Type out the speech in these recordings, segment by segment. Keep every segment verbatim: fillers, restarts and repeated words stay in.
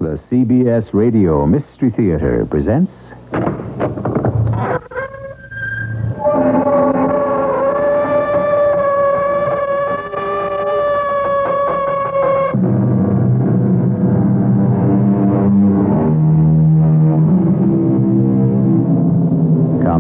The C B S Radio Mystery Theater presents... Come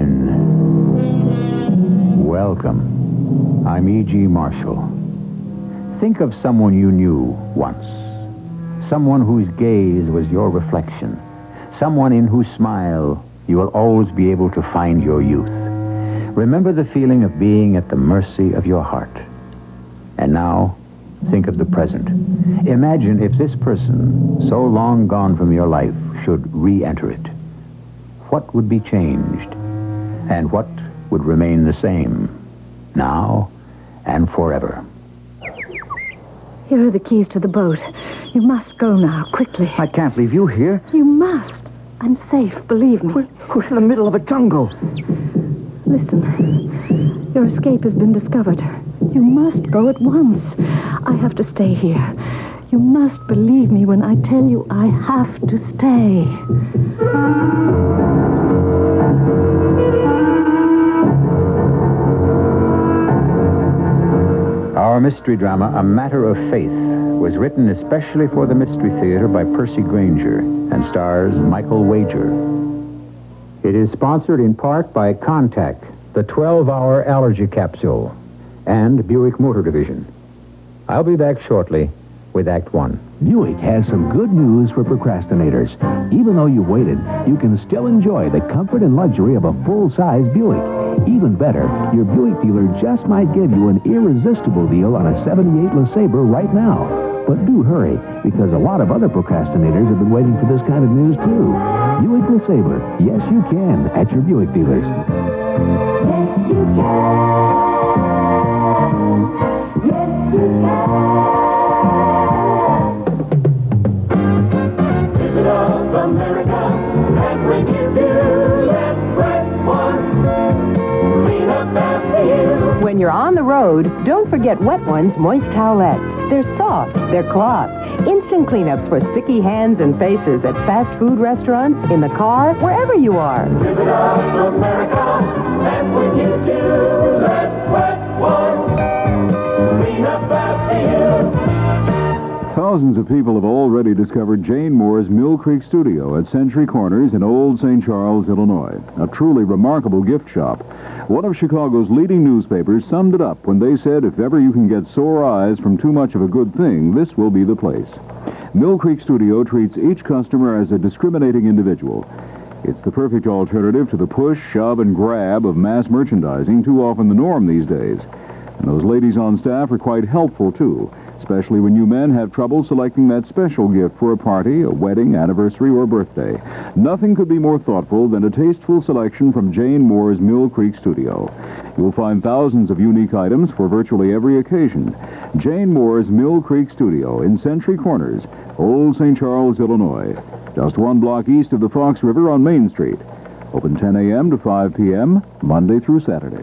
in. Welcome. I'm E G. Marshall. Think of someone you knew once. Someone whose gaze was your reflection. Someone in whose smile you will always be able to find your youth. Remember the feeling of being at the mercy of your heart. And now, think of the present. Imagine if this person, so long gone from your life, should re-enter it. What would be changed? And what would remain the same, now and forever? Here are the keys to the boat. You must go now, quickly. I can't leave you here. You must. I'm safe, believe me. We're, we're in the middle of a jungle. Listen, your escape has been discovered. You must go at once. I have to stay here. You must believe me when I tell you I have to stay. Our mystery drama, A Matter of Faith, was written especially for the Mystery Theater by Percy Granger and stars Michael Wager. It is sponsored in part by Contact, the twelve-hour allergy capsule, and Buick Motor Division. I'll be back shortly with Act One. Buick has some good news for procrastinators. Even though you waited, you can still enjoy the comfort and luxury of a full-size Buick. Even better, your Buick dealer just might give you an irresistible deal on a seventy-eight LeSabre right now. But do hurry, because a lot of other procrastinators have been waiting for this kind of news, too. Buick LeSabre. Yes, you can at your Buick dealers. Yes, you can. Yes, you can. Visit of America, and when you do, let Wet Ones clean up after you. When you're on the road, don't forget Wet Ones moist towelettes. They're soft, they're cloth. Instant cleanups for sticky hands and faces at fast food restaurants, in the car, wherever you are. Visit of America, and when you do, let Wet Ones clean up after you. Thousands of people have already discovered Jane Moore's Mill Creek Studio at Century Corners in Old Saint Charles, Illinois. A truly remarkable gift shop. One of Chicago's leading newspapers summed it up when they said if ever you can get sore eyes from too much of a good thing, this will be the place. Mill Creek Studio treats each customer as a discriminating individual. It's the perfect alternative to the push, shove, and grab of mass merchandising, too often the norm these days. And those ladies on staff are quite helpful, too, especially when you men have trouble selecting that special gift for a party, a wedding, anniversary, or birthday. Nothing could be more thoughtful than a tasteful selection from Jane Moore's Mill Creek Studio. You'll find thousands of unique items for virtually every occasion. Jane Moore's Mill Creek Studio in Century Corners, Old Saint Charles, Illinois. Just one block east of the Fox River on Main Street. Open ten a.m. to five p.m., Monday through Saturday.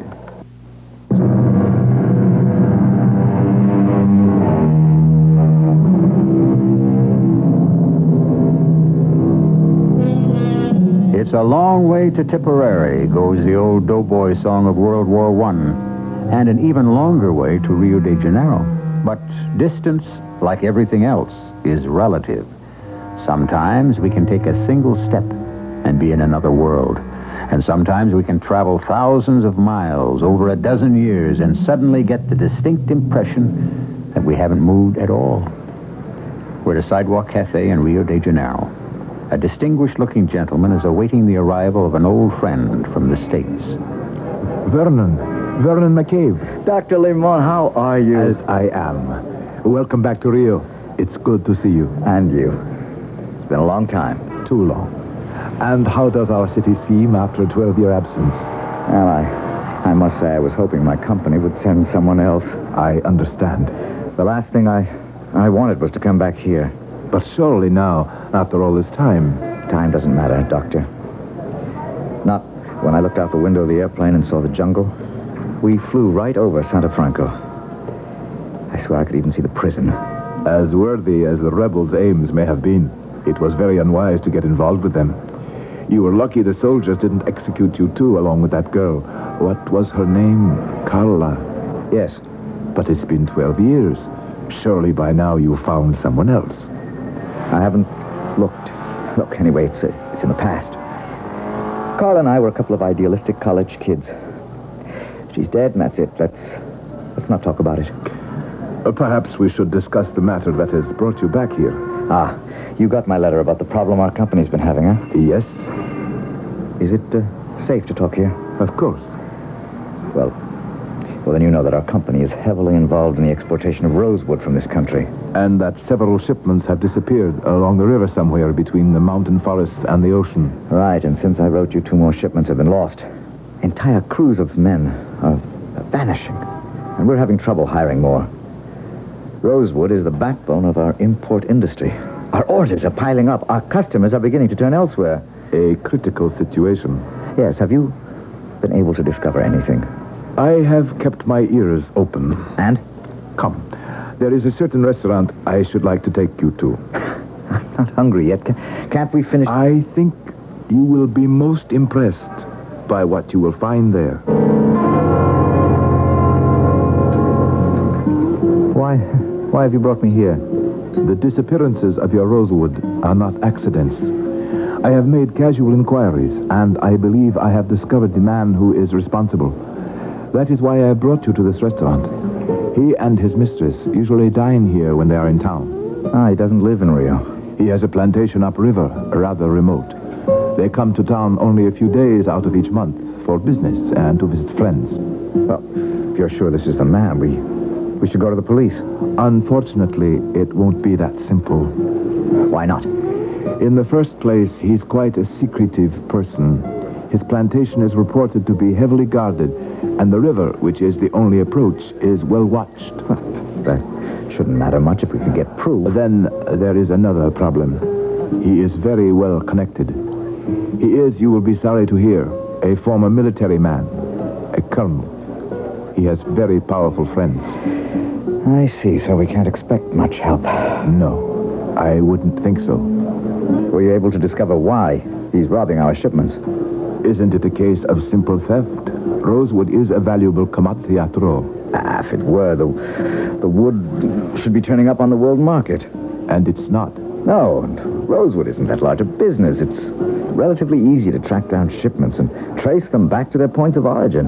It's a long way to Tipperary, goes the old doughboy song of World War One, and an even longer way to Rio de Janeiro. But distance, like everything else, is relative. Sometimes we can take a single step and be in another world. And sometimes we can travel thousands of miles over a dozen years and suddenly get the distinct impression that we haven't moved at all. We're at a sidewalk cafe in Rio de Janeiro. A distinguished-looking gentleman is awaiting the arrival of an old friend from the States. Vernon. Vernon McCabe. Doctor Limon, how are you? As I am. Welcome back to Rio. It's good to see you. And you. It's been a long time. Too long. And how does our city seem after a twelve-year absence? Well, I, I must say I was hoping my company would send someone else. I understand. The last thing I, I wanted was to come back here. But surely now, after all this time... Time doesn't matter, Doctor. Not when I looked out the window of the airplane and saw the jungle. We flew right over Santa Franco. I swear I could even see the prison. As worthy as the rebels' aims may have been. It was very unwise to get involved with them. You were lucky the soldiers didn't execute you too, along with that girl. What was her name? Carla. Yes. But it's been twelve years. Surely by now you found someone else. I haven't looked. Look, anyway, it's, uh, it's in the past. Carl and I were a couple of idealistic college kids. She's dead, and that's it. Let's, let's not talk about it. Uh, perhaps we should discuss the matter that has brought you back here. Ah, you got my letter about the problem our company's been having, huh? Yes, Is it uh, safe to talk here? of course. Well, well, then you know that our company is heavily involved in the exportation of rosewood from this country. And that several shipments have disappeared along the river somewhere between the mountain forests and the ocean. Right, and since I wrote you, two more shipments have been lost. Entire crews of men are vanishing, and we're having trouble hiring more. Rosewood is the backbone of our import industry. Our orders are piling up. Our customers are beginning to turn elsewhere. A critical situation. Yes, have you been able to discover anything? I have kept my ears open. And? Come. There is a certain restaurant I should like to take you to. I'm not hungry yet. Ca- Can't we finish? I think you will be most impressed by what you will find there. Why? Why have you brought me here? The disappearances of your rosewood are not accidents. I have made casual inquiries, and I believe I have discovered the man who is responsible. That is why I have brought you to this restaurant. He and his mistress usually dine here when they are in town. Ah, he doesn't live in Rio. He has a plantation upriver, rather remote. They come to town only a few days out of each month for business and to visit friends. Well, if you're sure this is the man, we, we should go to the police. Unfortunately, it won't be that simple. Why not? In the first place, he's quite a secretive person. His plantation is reported to be heavily guarded, and the river, which is the only approach, is well watched. That shouldn't matter much if we could get proof. Then there is another problem. He is very well connected. He is, you will be sorry to hear, a former military man, a colonel. He has very powerful friends. I see, so we can't expect much help. No, I wouldn't think so. Were you able to discover why he's robbing our shipments? Isn't it a case of simple theft? Rosewood is a valuable commodity after all. Ah, if it were, the, the wood should be turning up on the world market. And it's not. No, and rosewood isn't that large a business. It's relatively easy to track down shipments and trace them back to their points of origin.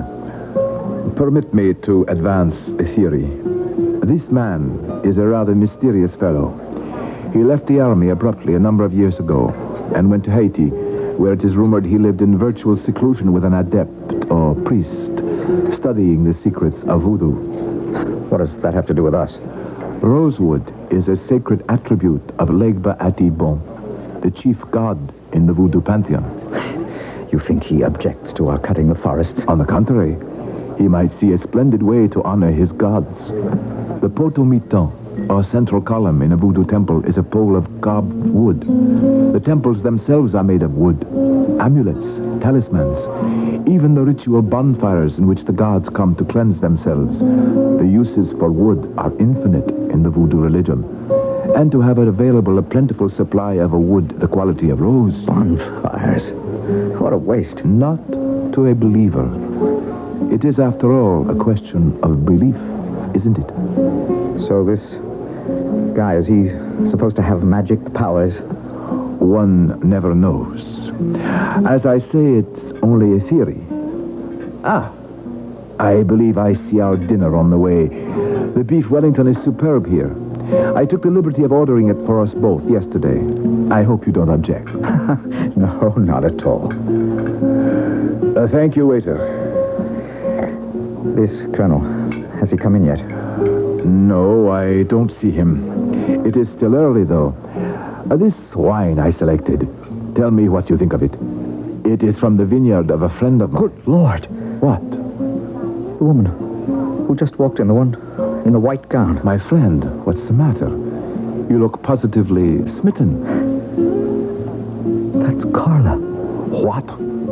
Permit me to advance a theory. This man is a rather mysterious fellow. He left the army abruptly a number of years ago and went to Haiti, where it is rumored he lived in virtual seclusion with an adept or priest, studying the secrets of voodoo. What does that have to do with us? Rosewood is a sacred attribute of Legba Atibon, the chief god in the voodoo pantheon. You think he objects to our cutting the forests? On the contrary, he might see a splendid way to honor his gods. The potomitan, or central column in a voodoo temple, is a pole of carved wood. The temples themselves are made of wood. Amulets, talismans, even the ritual bonfires in which the gods come to cleanse themselves. The uses for wood are infinite in the voodoo religion. And to have available a plentiful supply of a wood the quality of rose. Bonfires? What a waste. Not to a believer. It is, after all, a question of belief, isn't it? So this guy, is he supposed to have magic powers? One never knows. As I say, it's only a theory. Ah, I believe I see our dinner on the way. The beef Wellington is superb here. I took the liberty of ordering it for us both yesterday. I hope you don't object. No, not at all. Uh, thank you, waiter. This colonel, has he come in yet? No, I don't see him. It is still early, though. Uh, this wine I selected. Tell me what you think of it. It is from the vineyard of a friend of mine. Good Lord. What? The woman who just walked in, the one in the white gown. My friend, what's the matter? You look positively smitten. That's Carla. What?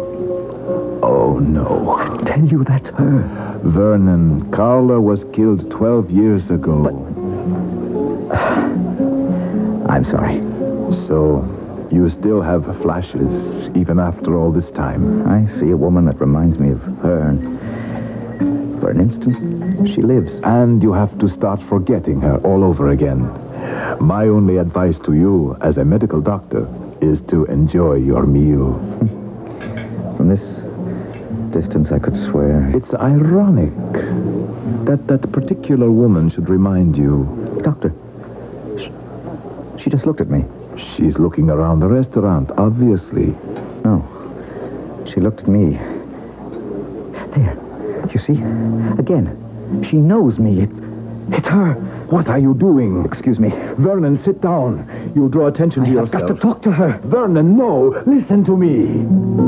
Oh, no. I tell you, that's her. Vernon, Carla was killed twelve years ago. But... I'm sorry. So, you still have flashes, even after all this time. I see a woman that reminds me of her, and for an instant, she lives. And you have to start forgetting her all over again. My only advice to you, as a medical doctor, is to enjoy your meal. From this distance, I could swear. It's ironic that that particular woman should remind you. Doctor, she, she just looked at me. She's looking around the restaurant, obviously. No, she looked at me. There, you see? Again, she knows me. It's, it's her. What are you doing? Excuse me. Vernon, sit down. You'll draw attention to I've yourself. got to talk to her. Vernon, no. Listen to me.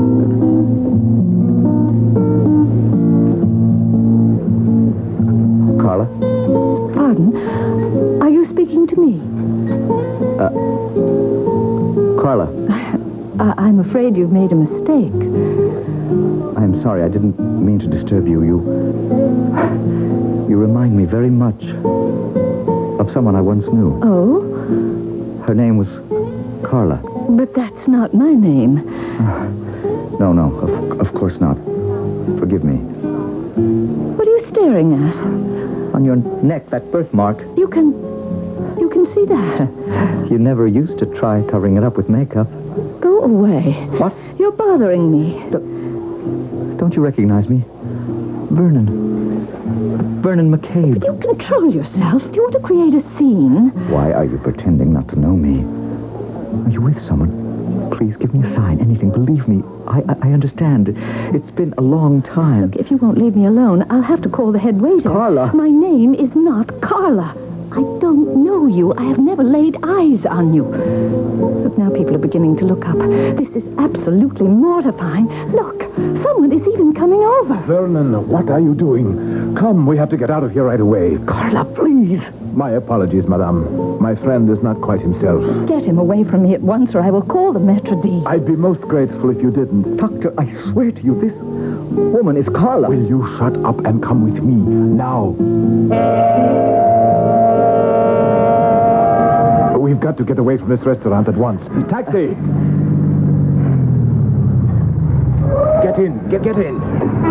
Carla? Pardon? Are you speaking to me? Carla, I- I'm afraid you've made a mistake. I'm sorry. I didn't mean to disturb you. You... You remind me very much of someone I once knew. Oh? Her name was Carla. But that's not my name. No, no, of, of course not. Forgive me. What are you staring at? On your neck, that birthmark. You can... You can see that. You never used to try covering it up with makeup. Go away. What? You're bothering me. Don't you recognize me? Vernon. Vernon McCabe. You control yourself. Do you want to create a scene? Why are you pretending not to know me? Are you with someone? Please give me a sign. Anything. Believe me. I, I, I understand. It's been a long time. Look, if you won't leave me alone, I'll have to call the head waiter. Carla. My name is not Carla. I don't know you. I have never laid eyes on you. Look, now people are beginning to look up. This is absolutely mortifying. Look, someone is even coming over. Vernon, what are you doing? Come, we have to get out of here right away. Carla, please. My apologies, madame. My friend is not quite himself. Get him away from me at once, or I will call the maître d'. I'd be most grateful if you didn't. Doctor, I swear to you, this woman is Carla. Will you shut up and come with me now? We've got to get away from this restaurant at once. Taxi! Get in. Get, get in.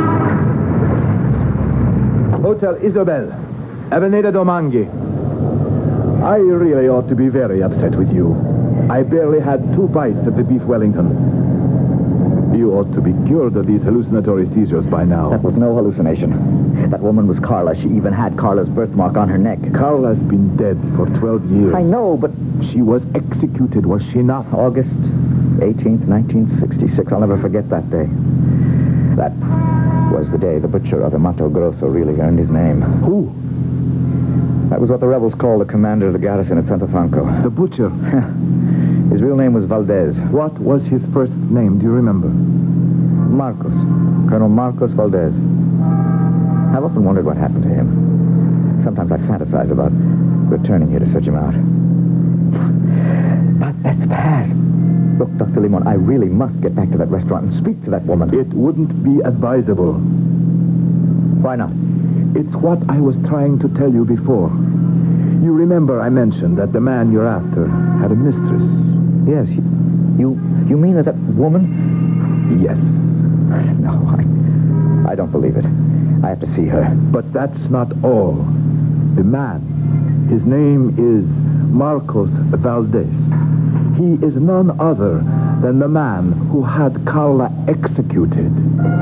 Hotel Isabel. Avenida Domangi. I really ought to be very upset with you. I barely had two bites of the beef Wellington. You ought to be cured of these hallucinatory seizures by now. That was no hallucination. That woman was Carla. She even had Carla's birthmark on her neck. Carla's been dead for twelve years. I know, but... She was executed, was she not? August eighteenth, nineteen sixty-six. I'll never forget that day. That was the day the butcher of the Mato Grosso really earned his name. Who? That was what the rebels called the commander of the garrison at Santo Franco. The butcher? His real name was Valdez. What was his first name? Do you remember? Marcos. Colonel Marcos Valdez. I've often wondered what happened to him. Sometimes I fantasize about returning here to search him out. But that's past. Look, Doctor Limon, I really must get back to that restaurant and speak to that woman. It wouldn't be advisable. Why not? It's what I was trying to tell you before. You remember I mentioned that the man you're after had a mistress. Yes, you... You, you mean that that woman? Yes. No, I... I don't believe it. I have to see her. But that's not all. The man, his name is Marcos Valdez. He is none other than the man who had Carla executed.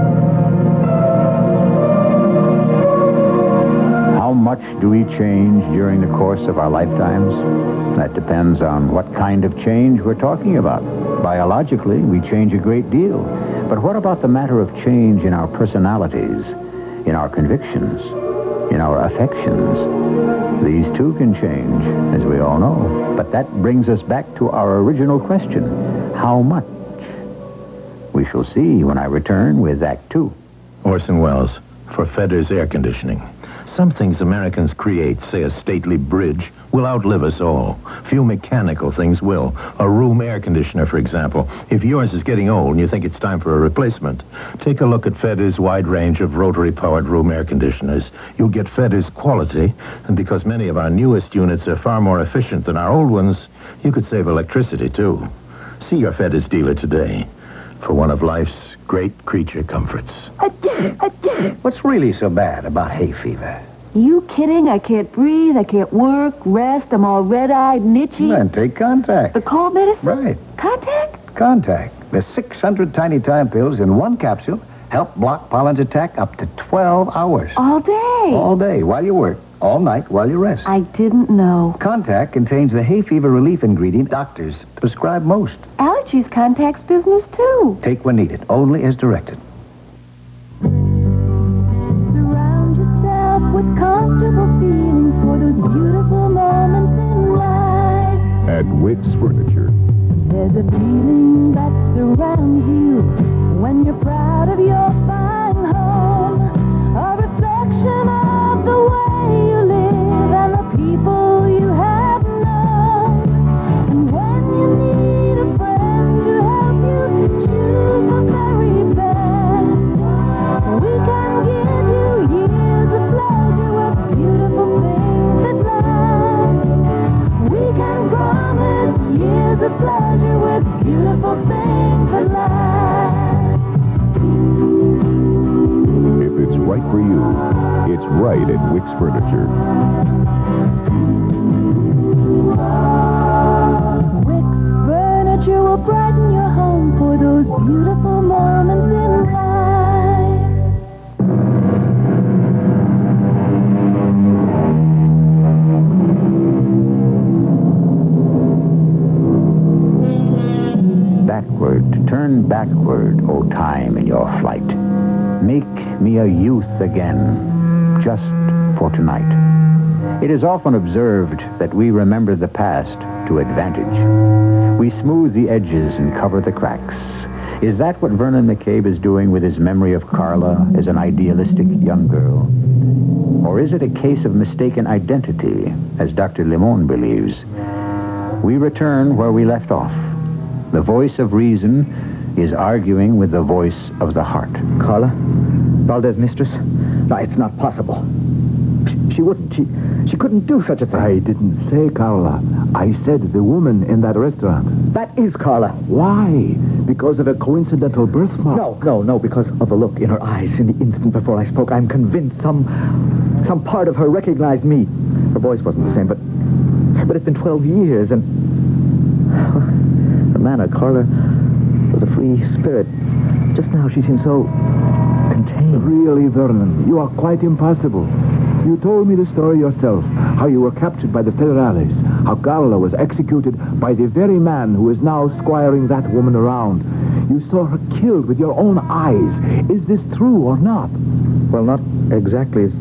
How much do we change during the course of our lifetimes? That depends on what kind of change we're talking about. Biologically, we change a great deal. But what about the matter of change in our personalities, in our convictions, in our affections? These too can change, as we all know. But that brings us back to our original question. How much? We shall see when I return with Act Two. Orson Welles, for Fedder's air conditioning. Some things Americans create, say a stately bridge, will outlive us all. Few mechanical things will. A room air conditioner, for example. If yours is getting old and you think it's time for a replacement, take a look at Fedder's wide range of rotary-powered room air conditioners. You'll get Fedder's quality, and because many of our newest units are far more efficient than our old ones, You could save electricity, too. See your Fedder's dealer today for one of life's great creature comforts. What's really so bad about hay fever? You kidding? I can't breathe. I can't work, rest. I'm all red-eyed and itchy. Then take Contact. The cold medicine? Right. Contact? Contact. The six hundred tiny time pills in one capsule help block pollen's attack up to twelve hours. All day? All day while you work. All night while you rest. I didn't know. Contact contains the hay fever relief ingredient doctors prescribe most. Allergies contacts business, too. Take when needed, only as directed. Surround yourself with comfortable feelings for those beautiful moments in life. At Wicks Furniture. There's a feeling that surrounds you when you're proud of your fine home. A reflection of the way you live and the people you have known. And when you need a friend to help you choose the very best, we can give you years of pleasure with beautiful things that last. We can promise years of pleasure with beautiful things that last. If it's right for you, it's right at Wicks Furniture. Wicks Furniture will brighten your home for those beautiful moments in life. Backward, turn backward, O time, in your flight. Make me a youth again, just for tonight. It is often observed that we remember the past to advantage. We smooth the edges and cover the cracks. Is that what Vernon McCabe is doing with his memory of Carla as an idealistic young girl? Or is it a case of mistaken identity, as Doctor Limon believes? We return where we left off. The voice of reason is arguing with the voice of the heart. Carla? Valdez's mistress? No, it's not possible. She, she wouldn't. She, she couldn't do such a thing. I didn't say Carla. I said the woman in that restaurant. That is Carla. Why? Because of a coincidental birthmark? No, no, no, because of the look in her eyes in the instant before I spoke. I'm convinced some some part of her recognized me. Her voice wasn't the same, but but it's been twelve years, and her manner, Carla was a free spirit. Just now she seemed so contained. Really, Vernon, you are quite impossible. You told me the story yourself, how you were captured by the Federales, how Carla was executed by the very man who is now squiring that woman around. You saw her killed with your own eyes. Is this true or not? Well, not exactly as...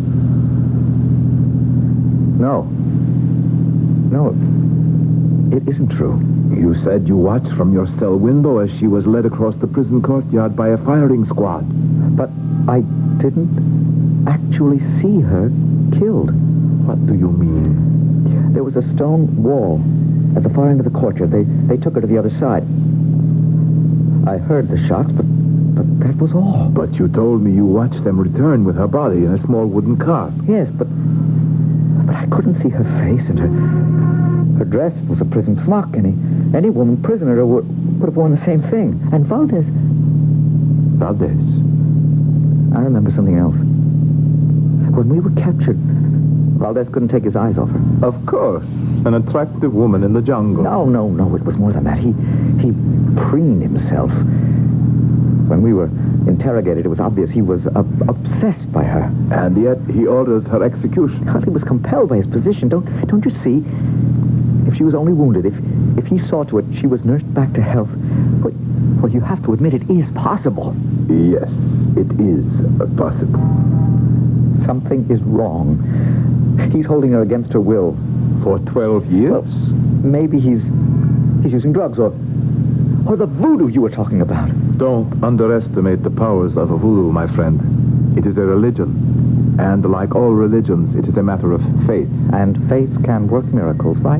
No. No, it isn't true. You said you watched from your cell window as she was led across the prison courtyard by a firing squad. But I didn't actually see her killed. What do you mean? There was a stone wall at the far end of the courtyard. They they took her to the other side. I heard the shots, but but that was all. But you told me you watched them return with her body in a small wooden cart. Yes, but but I couldn't see her face, and her her dress was a prison smock. Any any woman prisoner would would have worn the same thing. And Valdez. Valdez. I remember something else. When we were captured, Valdez couldn't take his eyes off her. Of course. An attractive woman in the jungle. No, no, no. It was more than that. He he preened himself. When we were interrogated, it was obvious he was uh, obsessed by her. And yet he orders her execution. Well, he was compelled by his position. Don't don't you see? If she was only wounded, if if he saw to it she was nursed back to health, well, well you have to admit it is possible. Yes, it is possible. Something is wrong. He's holding her against her will. For twelve years? Well, maybe he's he's using drugs or or the voodoo you were talking about. Don't underestimate the powers of a voodoo, my friend. It is a religion. And like all religions, it is a matter of faith. And faith can work miracles, right?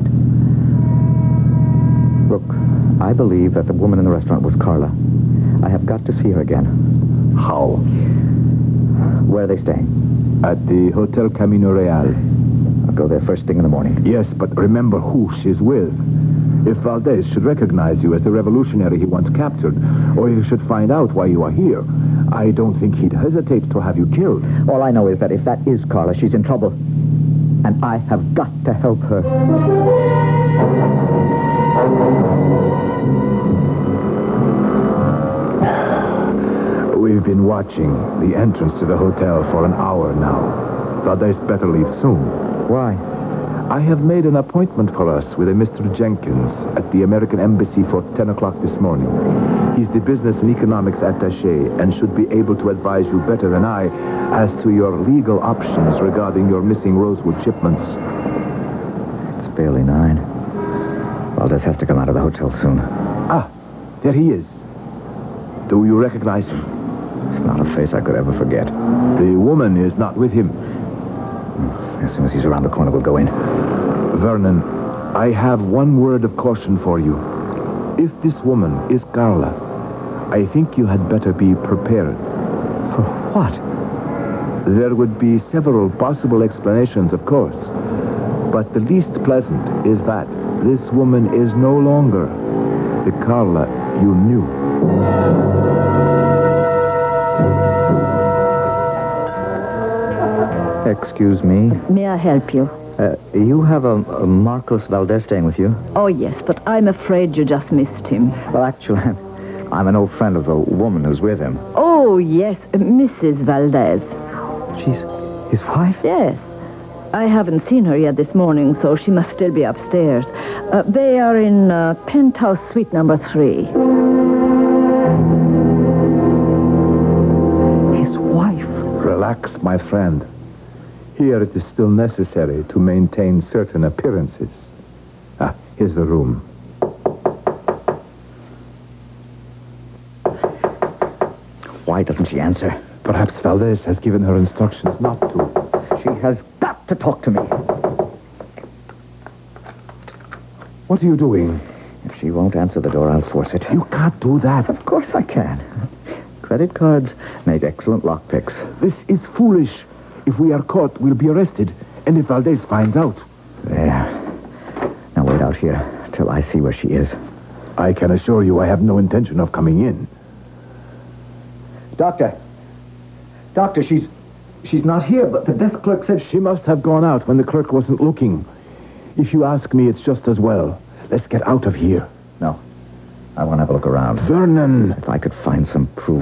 Look, I believe that the woman in the restaurant was Carla. I have got to see her again. How? Where are they staying? At the Hotel Camino Real. I'll go there first thing in the morning. Yes, but remember who she's with. If Valdez should recognize you as the revolutionary he once captured, or he should find out why you are here, I don't think he'd hesitate to have you killed. All I know is that if that is Carla, she's in trouble. And I have got to help her. We've been watching the entrance to the hotel for an hour now. Valdez better leave soon. Why? I have made an appointment for us with a Mister Jenkins at the American Embassy for ten o'clock this morning. He's the business and economics attaché and should be able to advise you better than I as to your legal options regarding your missing Rosewood shipments. It's barely nine. Valdez has to come out of the hotel soon. Ah, there he is. Do you recognize him? It's not a face I could ever forget. The woman is not with him. As soon as he's around the corner, we'll go in. Vernon, I have one word of caution for you. If this woman is Carla, I think you had better be prepared. For what? There would be several possible explanations, of course. But the least pleasant is that this woman is no longer the Carla you knew. Excuse me. May I help you? Uh, you have a, a Marcos Valdez staying with you? Oh, yes, but I'm afraid you just missed him. Well, actually, I'm an old friend of the woman who's with him. Oh, yes, uh, Missus Valdez. She's his wife? Yes. I haven't seen her yet this morning, so she must still be upstairs. Uh, they are in uh, penthouse suite number three. His wife? Relax, my friend. Here it is still necessary to maintain certain appearances. Ah, here's the room. Why doesn't she answer? Perhaps Valdez has given her instructions not to. She has got to talk to me. What are you doing? If she won't answer the door, I'll force it. You can't do that. Of course I can. Credit cards make excellent lockpicks. This is foolish. If we are caught, we'll be arrested. And if Valdez finds out... There. Now wait out here till I see where she is. I can assure you I have no intention of coming in. Doctor. Doctor, she's... She's not here, but the desk clerk said... She must have gone out when the clerk wasn't looking. If you ask me, it's just as well. Let's get out of here. No. I want to have a look around. Vernon! If I could find some proof.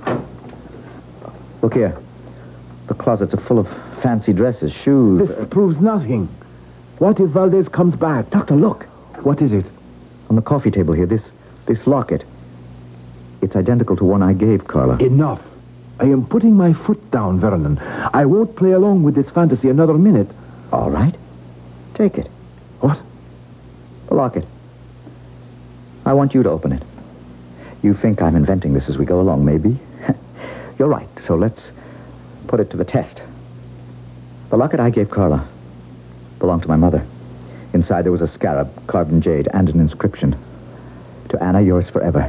Look here. The closets are full of fancy dresses, shoes. This proves nothing. What if Valdez comes back? Doctor, look. What is it? On the coffee table here, this this locket. It's identical to one I gave Carla. Enough. I am putting my foot down, Vernon. I won't play along with this fantasy another minute. All right. Take it. What? The locket. I want you to open it. You think I'm inventing this as we go along, maybe? You're right, so let's put it to the test. The locket I gave Carla belonged to my mother. Inside there was a scarab, carved in jade, and an inscription. To Anna, yours forever.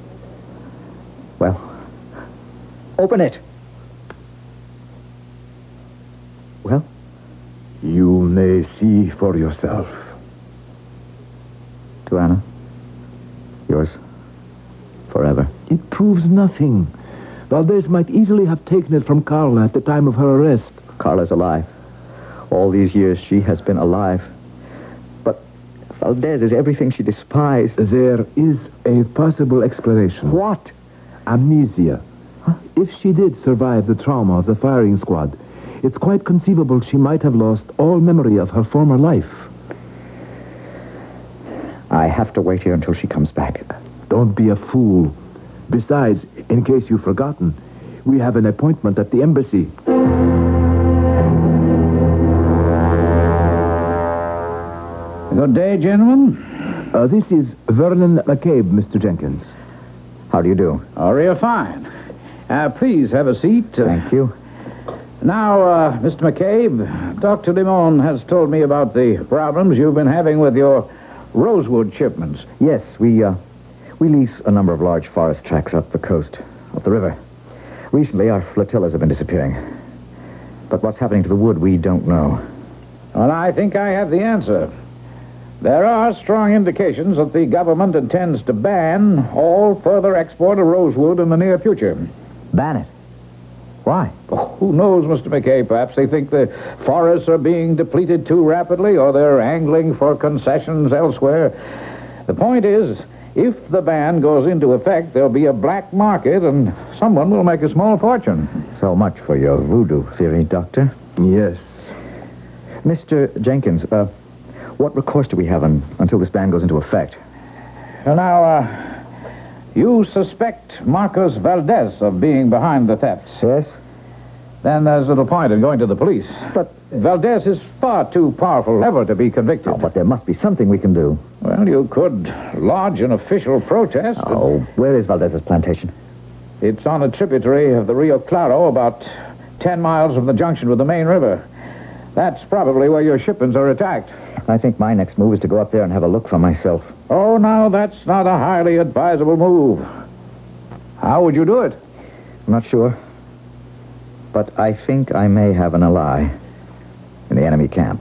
Well, open it. Well? You may see for yourself. To Anna, yours forever. It proves nothing. Valdez might easily have taken it from Carla at the time of her arrest. Carla's alive. All these years she has been alive. But Valdez is everything she despised. There is a possible explanation. What? Amnesia. Huh? If she did survive the trauma of the firing squad, it's quite conceivable she might have lost all memory of her former life. I have to wait here until she comes back. Don't be a fool. Besides, in case you've forgotten, we have an appointment at the embassy. Good day, gentlemen. Uh, this is Vernon McCabe, Mister Jenkins. How do you do? Oh, real fine. Uh, please have a seat. Uh, Thank you. Now, uh, Mister McCabe, Doctor Limon has told me about the problems you've been having with your Rosewood shipments. Yes, we, uh, we lease a number of large forest tracts up the coast, up the river. Recently, our flotillas have been disappearing. But what's happening to the wood, we don't know. Well, I think I have the answer. There are strong indications that the government intends to ban all further export of rosewood in the near future. Ban it. Why? Oh, who knows, Mister McKay? Perhaps they think the forests are being depleted too rapidly, or they're angling for concessions elsewhere. The point is, if the ban goes into effect, there'll be a black market, and someone will make a small fortune. So much for your voodoo theory, Doctor. Yes. Mister Jenkins, uh, what recourse do we have un- until this ban goes into effect? Well, now, uh, you suspect Marcos Valdez of being behind the thefts. Yes? Then there's little point in going to the police. But Valdez is far too powerful ever to be convicted. Oh, but there must be something we can do. Well, you could lodge an official protest. Oh, where is Valdez's plantation? It's on a tributary of the Rio Claro, about ten miles from the junction with the main river. That's probably where your shipments are attacked. I think my next move is to go up there and have a look for myself. Oh, now, that's not a highly advisable move. How would you do it? I'm not sure. But I think I may have an ally in the enemy camp.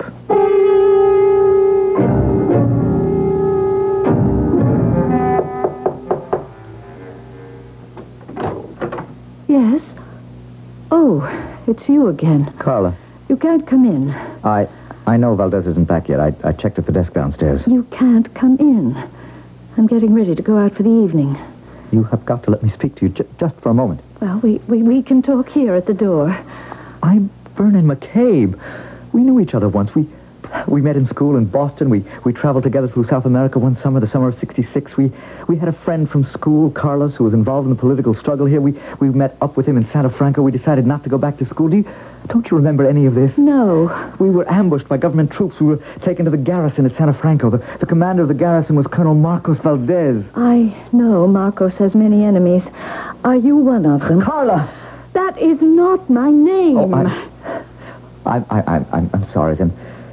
Yes? Oh, it's you again. Carla, You can't come in. I I know Valdez isn't back yet. I, I checked at the desk downstairs. You can't come in. I'm getting ready to go out for the evening. You have got to let me speak to you j- just for a moment. Well, we, we, we can talk here at the door. I'm Vernon McCabe. We knew each other once. We we met in school in Boston. We we traveled together through South America one summer, the summer of sixty-six. We we had a friend from school, Carlos, who was involved in the political struggle here. We we met up with him in Santa Franca. We decided not to go back to school. Do you, don't you remember any of this? No. We were ambushed by government troops. We were taken to the garrison at Santa Franca. The, the commander of the garrison was Colonel Marcos Valdez. I know Marcos has many enemies. Are you one of them? Carla! That is not my name. Oh, I, I, I, I, I'm, I'm sorry, then.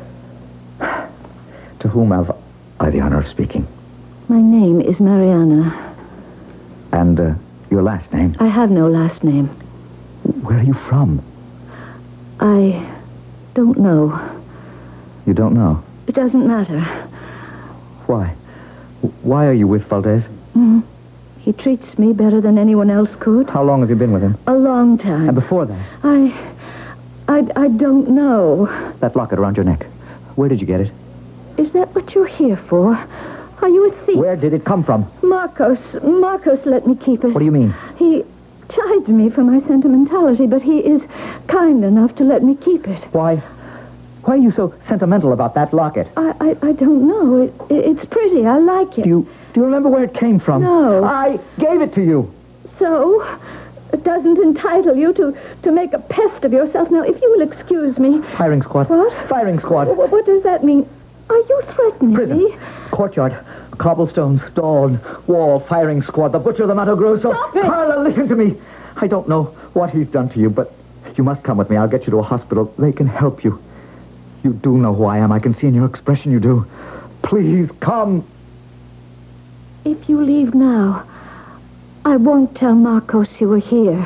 To whom have I the honor of speaking? My name is Mariana. And uh, your last name? I have no last name. Where are you from? I don't know. You don't know? It doesn't matter. Why? Why are you with Valdez? Mm-hmm. He treats me better than anyone else could. How long have you been with him? A long time. And before that? I... I, I don't know. That locket around your neck. Where did you get it? Is that what you're here for? Are you a thief? Where did it come from? Marcos. Marcos let me keep it. What do you mean? He chides me for my sentimentality, but he is kind enough to let me keep it. Why? Why are you so sentimental about that locket? I, I, I don't know. It, it, it's pretty. I like it. Do you, do you remember where it came from? No. I gave it to you. So? It doesn't entitle you to, to make a pest of yourself. Now, if you will excuse me... Firing squad. What? Firing squad. What, what does that mean? Are you threatening Prison. me? Courtyard. Cobblestones. Dawn. Wall. Firing squad. The butcher of the Mato Grosso. Stop it! Carla, listen to me. I don't know what he's done to you, but you must come with me. I'll get you to a hospital. They can help you. You do know who I am. I can see in your expression you do. Please, come. If you leave now, I won't tell Marcos you were here.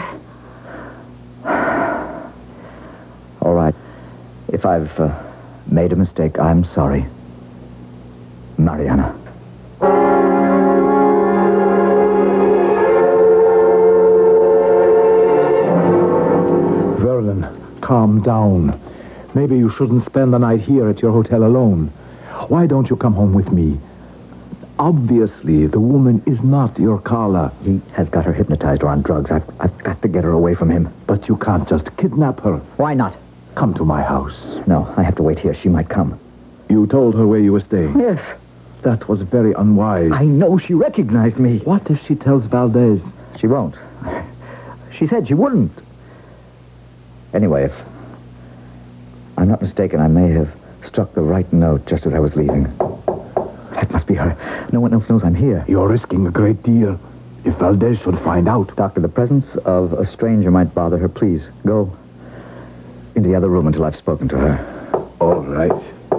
All right. If I've uh, made a mistake, I'm sorry. Mariana. Vernon, calm down. Maybe you shouldn't spend the night here at your hotel alone. Why don't you come home with me? Obviously, the woman is not your Carla. He has got her hypnotized or on drugs. I've, I've got to get her away from him. But you can't just kidnap her. Why not? Come to my house. No, I have to wait here. She might come. You told her where you were staying. Yes. That was very unwise. I know she recognized me. What if she tells Valdez? She won't. She said she wouldn't. Anyway, if I'm not mistaken, I may have struck the right note just as I was leaving. That must be her. No one else knows I'm here. You're risking a great deal. If Valdez should find out. Doctor, the presence of a stranger might bother her. Please, go into the other room until I've spoken to her. All right.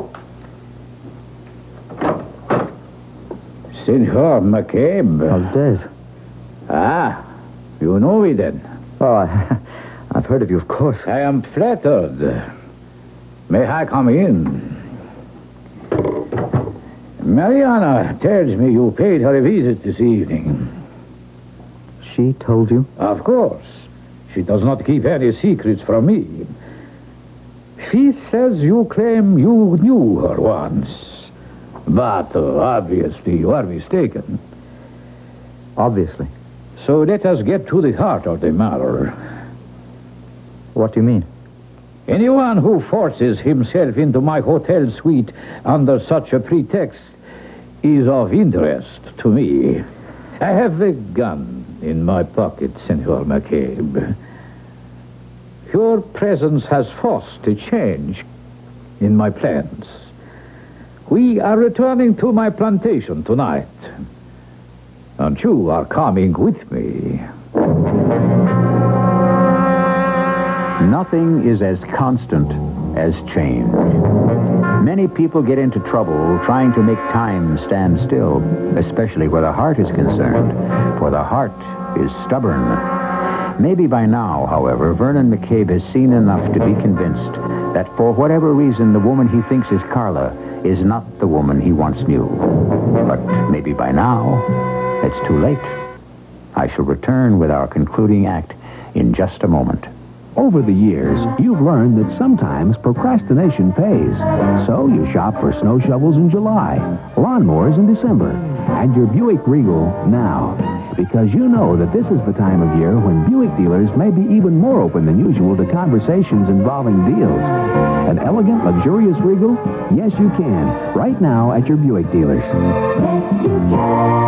Senor McCabe. Valdez. Ah, you know me then. Oh, I, I've heard of you, of course. I am flattered. May I come in? Mariana tells me you paid her a visit this evening. She told you? Of course. She does not keep any secrets from me. She says you claim you knew her once. But uh, obviously you are mistaken. Obviously. So let us get to the heart of the matter. What do you mean? Anyone who forces himself into my hotel suite under such a pretext is of interest to me. I have the gun in my pocket, Senor McCabe. Your presence has forced a change in my plans. We are returning to my plantation tonight. And you are coming with me. Nothing is as constant as change. Many people get into trouble trying to make time stand still, especially where the heart is concerned, for the heart is stubborn. Maybe by now, however, Vernon McCabe has seen enough to be convinced that for whatever reason the woman he thinks is Carla is not the woman he once knew. But maybe by now, it's too late. I shall return with our concluding act in just a moment. Over the years, you've learned that sometimes procrastination pays. So you shop for snow shovels in July, lawnmowers in December, and your Buick Regal now. Because you know that this is the time of year when Buick dealers may be even more open than usual to conversations involving deals. An elegant, luxurious Regal? Yes, you can. Right now at your Buick dealers. Yes, you can.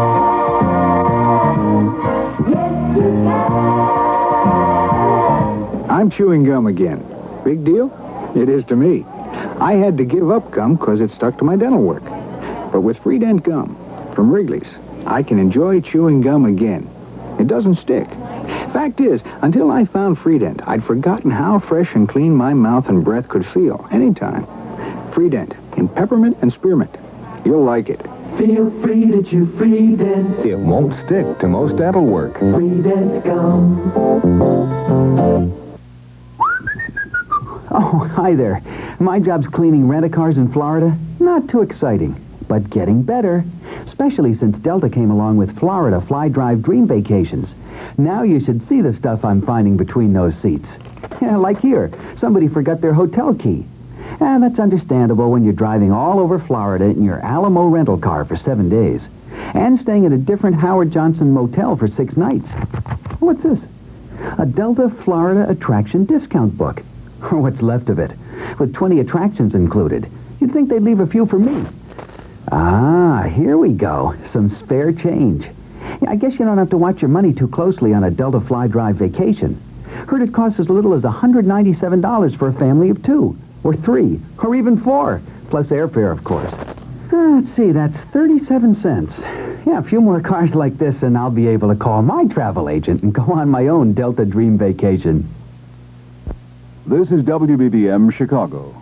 Yes, you can. I'm chewing gum again. Big deal? It is to me. I had to give up gum because it stuck to my dental work. But with Freedent gum from Wrigley's, I can enjoy chewing gum again. It doesn't stick. Fact is, until I found Freedent, I'd forgotten how fresh and clean my mouth and breath could feel anytime. Freedent in peppermint and spearmint. You'll like it. Feel free to chew Freedent. It won't stick to most dental work. Freedent gum. Oh, hi there. My job's cleaning rent-a-cars in Florida. Not too exciting, but getting better. Especially since Delta came along with Florida Fly Drive Dream Vacations. Now you should see the stuff I'm finding between those seats. Yeah, like here. Somebody forgot their hotel key. And that's understandable when you're driving all over Florida in your Alamo rental car for seven days. And staying at a different Howard Johnson motel for six nights. What's this? A Delta Florida attraction discount book. Or what's left of it. With twenty attractions included. You'd think they'd leave a few for me. Ah, here we go. Some spare change. Yeah, I guess you don't have to watch your money too closely on a Delta Fly Drive vacation. Heard it costs as little as one hundred ninety-seven dollars for a family of two. Or three. Or even four. Plus airfare, of course. Uh, let's see, that's thirty-seven cents. Yeah, a few more cars like this and I'll be able to call my travel agent and go on my own Delta Dream Vacation. This is W B B M Chicago.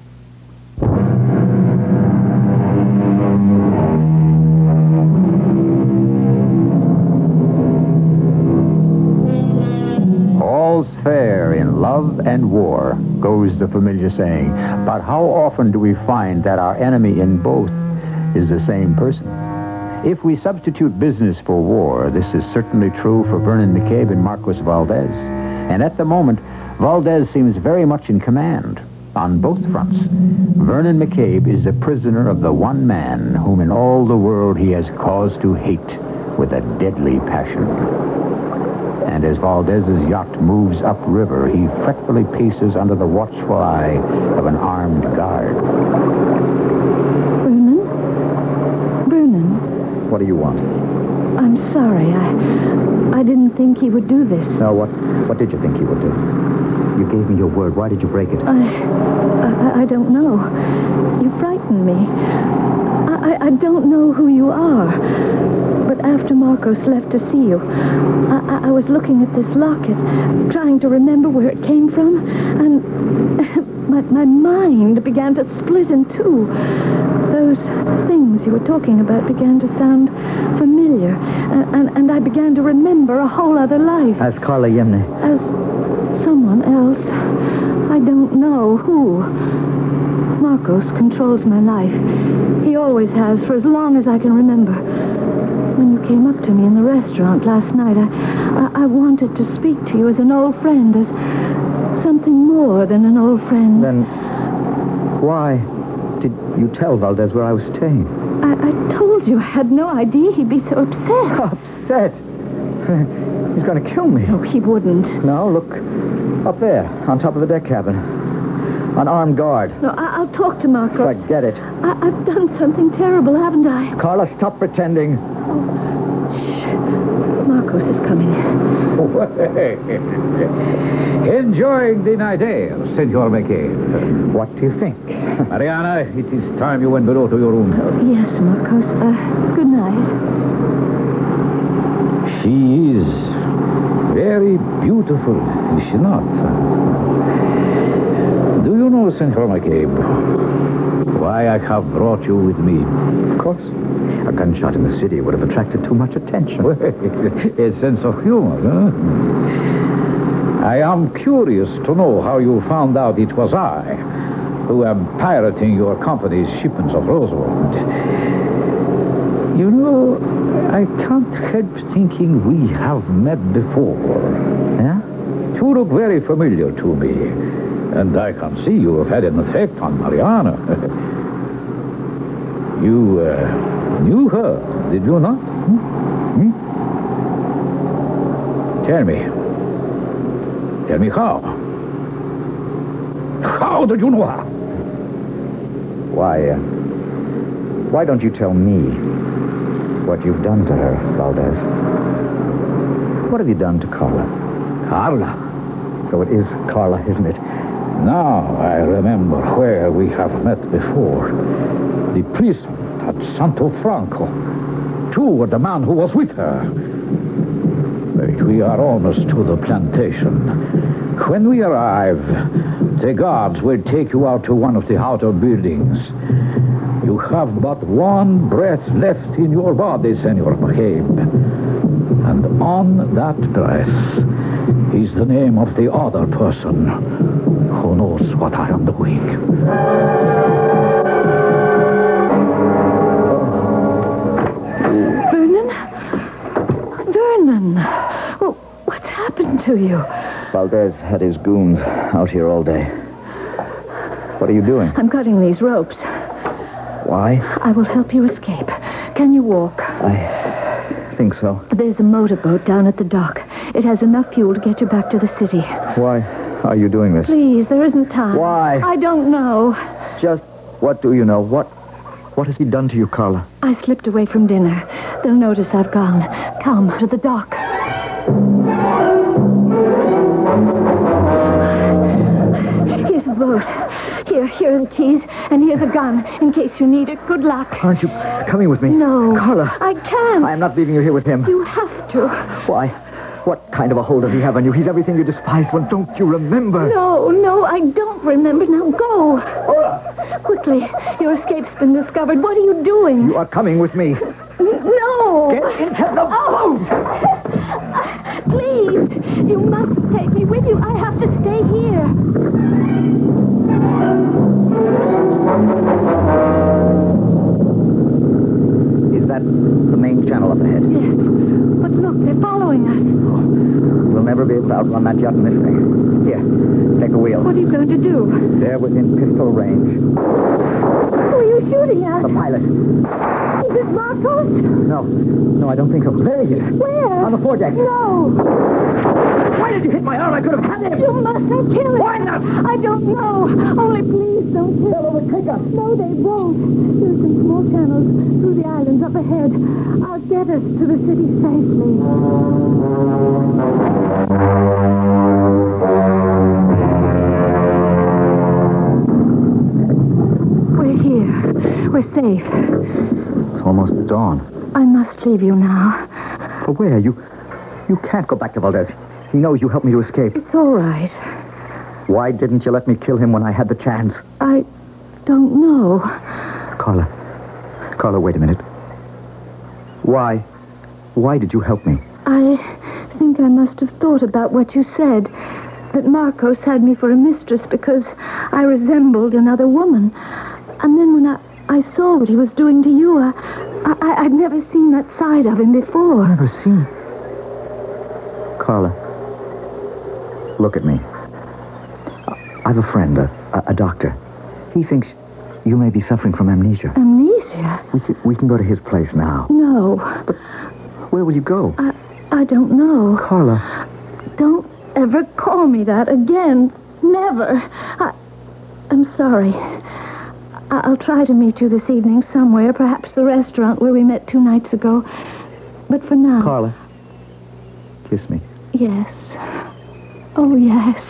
All's fair in love and war, goes the familiar saying. But how often do we find that our enemy in both is the same person? If we substitute business for war, this is certainly true for Vernon McCabe and Marcos Valdez. And at the moment, Valdez seems very much in command on both fronts. Vernon McCabe is a prisoner of the one man whom in all the world he has cause to hate with a deadly passion. And as Valdez's yacht moves upriver, he fretfully paces under the watchful eye of an armed guard. Vernon? Vernon, What do you want? I'm sorry. I I didn't think he would do this. No, what, what did you think he would do? You gave me your word. Why did you break it? I, I, I don't know. You frightened me. I, I, I don't know who you are. But after Marcos left to see you, I, I, I was looking at this locket, trying to remember where it came from, and my, my mind began to split in two. Those things you were talking about began to sound familiar, and, and, and I began to remember a whole other life. As Carla Yemne. As someone else. I don't know who. Marcos controls my life. He always has for as long as I can remember. When you came up to me in the restaurant last night, I, I, I wanted to speak to you as an old friend, as something more than an old friend. Then why did you tell Valdez where I was staying? I, I told you I had no idea he'd be so upset. Upset? He's going to kill me. No, he wouldn't. No, look. Up there, on top of the deck cabin. An armed guard. No, I, I'll talk to Marcos. Forget it. I, I've done something terrible, haven't I? Carla, stop pretending. Marcos is coming. Enjoying the night air, Senor McCabe. What do you think? Mariana, it is time you went below to your room. Oh, yes, Marcos. Uh, good night. She is very beautiful, is she not? Do you know, Senor McCabe, why I have brought you with me? Of course. A gunshot in the city would have attracted too much attention. A sense of humor, huh? I am curious to know how you found out it was I who am pirating your company's shipments of rosewood. You know, I can't help thinking we have met before. Yeah? You look very familiar to me, and I can see you have had an effect on Mariana. You, uh, knew her, did you not? Hmm? Hmm? Tell me. Tell me how. How did you know her? Why, uh, why don't you tell me what you've done to her, Valdez? What have you done to Carla? Carla? So it is Carla, isn't it? Now I remember where we have met before. The prison at Santo Franco. You were the man who was with her. But we are almost to the plantation. When we arrive, the guards will take you out to one of the outer buildings. You have but one breath left in your body, Senor McCabe. And on that breath is the name of the other person who knows what I am doing. Vernon? Vernon! Well, what's happened to you? Valdez had his goons out here all day. What are you doing? I'm cutting these ropes. Why? I will help you escape. Can you walk? I think so. There's a motorboat down at the dock. It has enough fuel to get you back to the city. Why are you doing this? Please, there isn't time. Why? I don't know. Just what do you know? What what has he done to you, Carla? I slipped away from dinner. They'll notice I've gone. Come to the dock. Here's the boat. Here, here are the keys, and here's a gun, in case you need it. Good luck. Aren't you coming with me? No. Carla. I can't. I am not leaving you here with him. You have to. Why? What kind of a hold does he have on you? He's everything you despised. Well, don't you remember? No, no, I don't remember. Now go. Quickly. Your escape's been discovered. What are you doing? You are coming with me. No. Get into the boat! Please. You must take me with you. I have to stay here. Is that the main channel up ahead? Yes. But look, they're following us. We'll never be able to outrun that yacht in this thing. Here, take the wheel. What are you going to do? They're within pistol range. Who are you shooting at? The pilot. Is it Marcos? No. No, I don't think so. There he is. Where? On the foredeck. No. Why did you hit my arm? I could have had him. You mustn't kill him. Why not? I don't know. Only please don't kill him. They'll overtake us. No, they won't. There's some small channels through the islands up ahead. I'll get us to the city safely. We're here. We're safe. It's almost dawn. I must leave you now. But where? You, you can't go back to Valdez. He knows you helped me to escape. It's all right. Why didn't you let me kill him when I had the chance? I don't know. Carla. Carla, wait a minute. Why? Why did you help me? I think I must have thought about what you said. That Marcos had me for a mistress because I resembled another woman. And then when I, I saw what he was doing to you, I, I, I'd never seen that side of him before. Never seen? Carla, look at me. I have a friend, a, a, a doctor. He thinks you may be suffering from amnesia. Amnesia? We can, we can go to his place now. No. But where will you go? I, I don't know. Carla. Don't ever call me that again. Never. I, I'm sorry. I, I'll try to meet you this evening somewhere, perhaps the restaurant where we met two nights ago. But for now... Carla, kiss me. Yes. Oh, yes.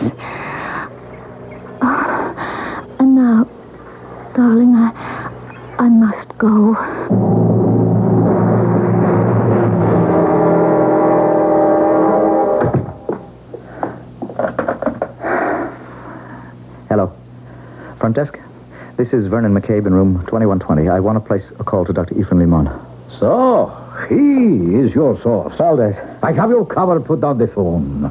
Oh, and now, darling, I, I must go. Hello. Front desk? This is Vernon McCabe in room twenty-one twenty. I want to place a call to Doctor Ephraim Limon. So, he is your source. Valdez. I have you covered. Put down the phone.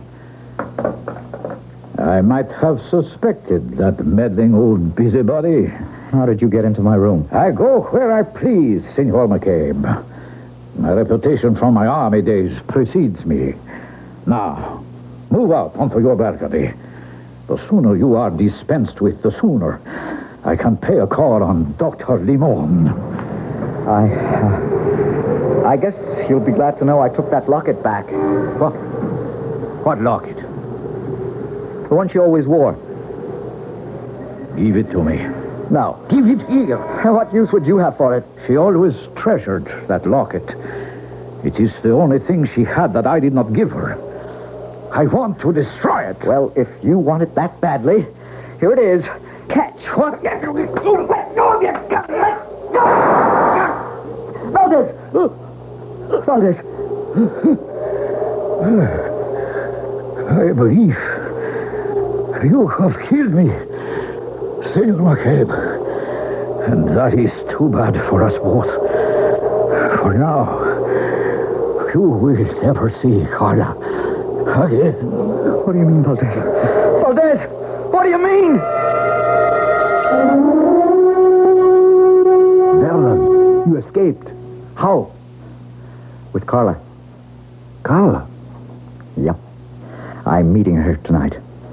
I might have suspected that meddling old busybody. How did you get into my room? I go where I please, Senor McCabe. My reputation from my army days precedes me. Now, move out onto your balcony. The sooner you are dispensed with, the sooner I can pay a call on Doctor Limon. I... Uh, I guess you'll be glad to know I took that locket back. What? What locket? The one she always wore. Give it to me. No. Give it here. What use would you have for it? She always treasured that locket. It is the only thing she had that I did not give her. I want to destroy it. Well, if you want it that badly, here it is. Catch. What? Let go of you. Valdez! Valdez! I believe you have killed me, Senor McCabe. And that is too bad for us both. For now, you will never see Carla again. What do you mean, Valdez? Valdez! What do you mean? Vernon, you escaped. How? With Carla. Carla? Yep. I'm meeting her tonight.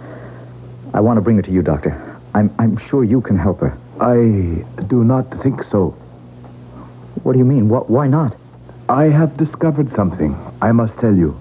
I want to bring her to you, Doctor. I'm, I'm sure you can help her. I do not think so. What do you mean? What, why not? I have discovered something. I must tell you.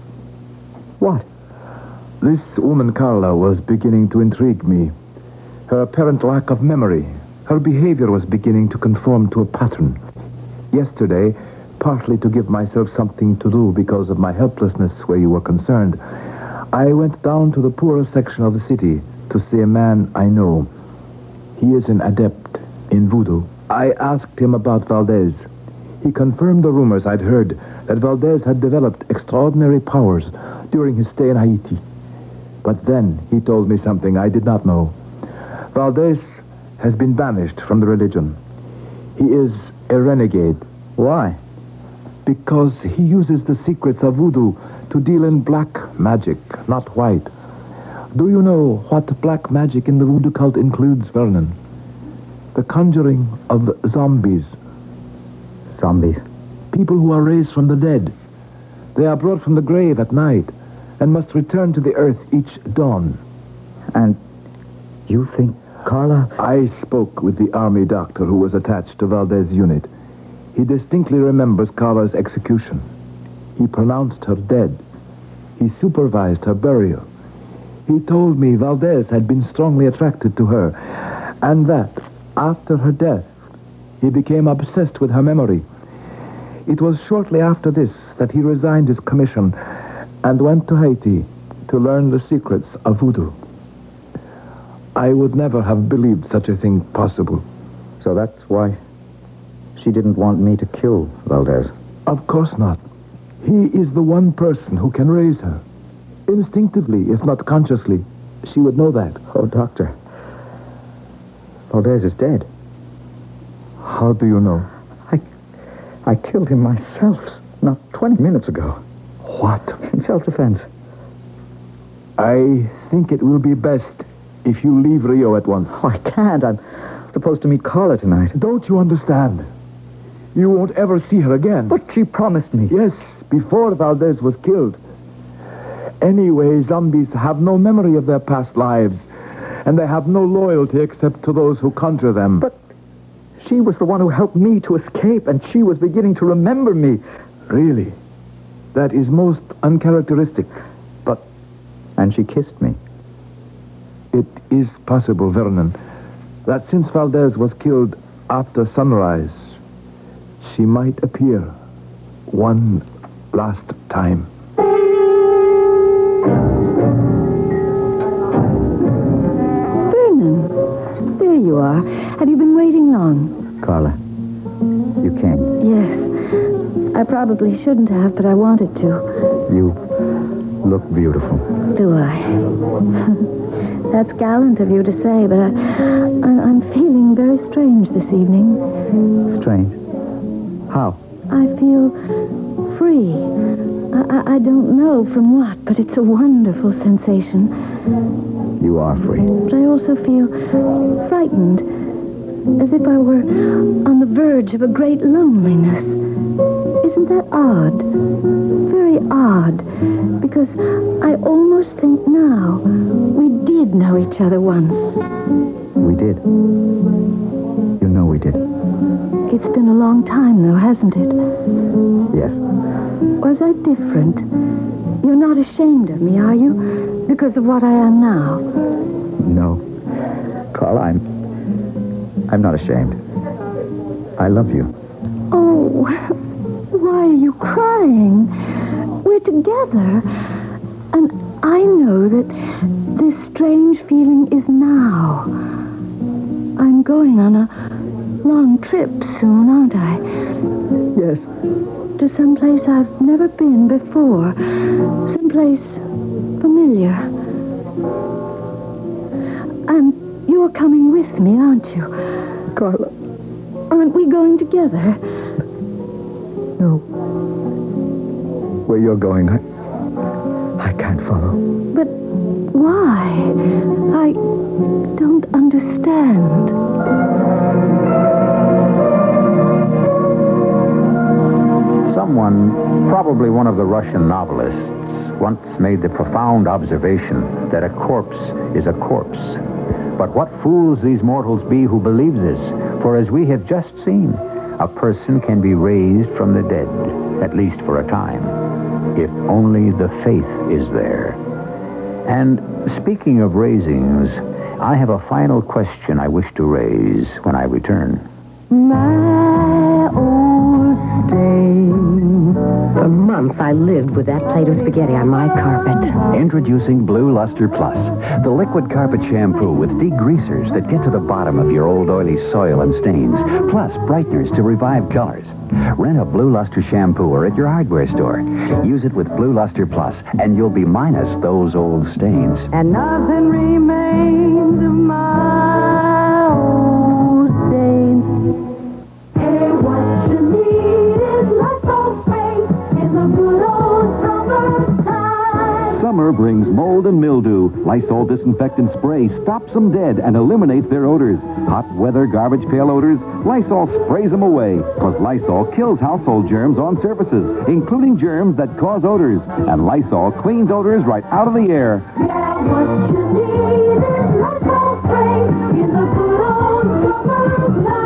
What? This woman, Carla, was beginning to intrigue me. Her apparent lack of memory. Her behavior was beginning to conform to a pattern. Yesterday, partly to give myself something to do because of my helplessness where you were concerned, I went down to the poorer section of the city to see a man I know. He is an adept in voodoo. I asked him about Valdez. He confirmed the rumors I'd heard that Valdez had developed extraordinary powers during his stay in Haiti. But then he told me something I did not know. Valdez has been banished from the religion. He is a renegade. Why? Because he uses the secrets of voodoo to deal in black magic, not white. Do you know what black magic in the voodoo cult includes, Vernon? The conjuring of zombies. Zombies? People who are raised from the dead. They are brought from the grave at night and must return to the earth each dawn. And you think Carla... I spoke with the army doctor who was attached to Valdez's unit. He distinctly remembers Carla's execution. He pronounced her dead. He supervised her burial. He told me Valdez had been strongly attracted to her, and that, after her death, he became obsessed with her memory. It was shortly after this that he resigned his commission and went to Haiti to learn the secrets of voodoo. I would never have believed such a thing possible. So that's why she didn't want me to kill Valdez? Of course not. He is the one person who can raise her. Instinctively, if not consciously, she would know that. Oh, Doctor. Valdez is dead. How do you know? I I killed him myself not twenty minutes ago. What? In self-defense. I think it will be best if you leave Rio at once. Oh, I can't. I'm supposed to meet Carla tonight. Don't you understand? You won't ever see her again. But she promised me. Yes, before Valdez was killed. Anyway, zombies have no memory of their past lives, and they have no loyalty except to those who conjure them. But she was the one who helped me to escape, and she was beginning to remember me. Really? That is most uncharacteristic. But... And she kissed me. It is possible, Vernon, that since Valdez was killed after sunrise, she might appear one last time. Vernon, there you are. Have you been waiting long? Carla, you came. Yes. I probably shouldn't have, but I wanted to. You look beautiful. Do I? That's gallant of you to say, but I, I, I'm feeling very strange this evening. Strange? How? I feel free. I, I, I don't know from what, but it's a wonderful sensation. You are free. But I also feel frightened, as if I were on the verge of a great loneliness. Isn't that odd? Very odd, because I almost think now we did know each other once. We did. You know we did. It's been a long time, though, hasn't it? Yes. Was I different? You're not ashamed of me, are you? Because of what I am now? No. Carla, I'm... I'm not ashamed. I love you. Oh, why are you crying? We're together. And I know that this strange feeling is now. I'm going on a long trip soon, aren't I? Yes. To someplace I've never been before. Someplace familiar. And you're coming with me, aren't you? Carla. Aren't we going together? No. Where you're going, I... I can't follow. But why? I don't understand. Someone, probably one of the Russian novelists, once made the profound observation that a corpse is a corpse. But what fools these mortals be who believe this, for as we have just seen, a person can be raised from the dead, at least for a time, if only the faith is there. And speaking of raisings, I have a final question I wish to raise when I return. My old stain. For months I lived with that plate of spaghetti on my carpet. Introducing Blue Luster Plus, the liquid carpet shampoo with degreasers that get to the bottom of your old oily soil and stains, plus brighteners to revive colors. Rent a Blue Luster shampooer at your hardware store. Use it with Blue Luster Plus, and you'll be minus those old stains. And nothing remains of my old stains. Hey, what you need is Lysol spray in the good old summertime. Summer brings mold and mildew. Lysol disinfectant spray stops them dead and eliminates their odors. Hot weather garbage pail odors, Lysol sprays them away. Because Lysol kills household germs on surfaces, including germs that cause odors. And Lysol cleans odors right out of the air. Yeah, what you need is Lysol spray in the good old summertime.